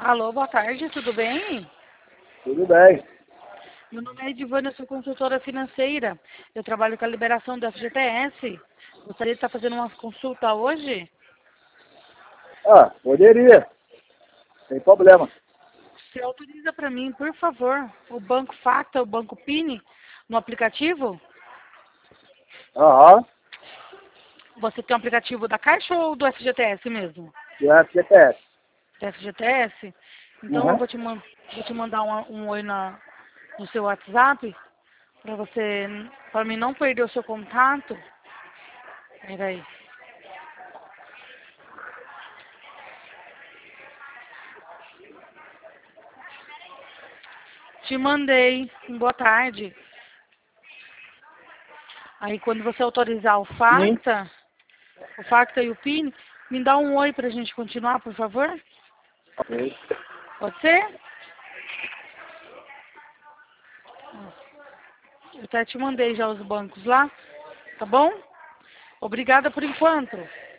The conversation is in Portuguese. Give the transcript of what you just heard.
Alô, boa tarde, tudo bem? Tudo bem. Meu nome é Edivânia, eu sou consultora financeira. Eu trabalho com a liberação do FGTS. Gostaria de estar fazendo uma consulta hoje? Poderia. Sem problema. Você autoriza para mim, por favor, o Banco Facta, o Banco Pini, no aplicativo? Aham. Você tem um aplicativo da Caixa ou do FGTS mesmo? Do FGTS. Do FGTS? Então eu Uhum. vou te mandar um oi no seu WhatsApp, para mim não perder o seu contato. Peraí. Te mandei. Boa tarde. Aí quando você autorizar Sim. o Facta e o PIN, me dá um oi pra gente continuar, por favor? Ok. Pode ser? Eu até te mandei já os bancos lá, tá bom? Obrigada por enquanto.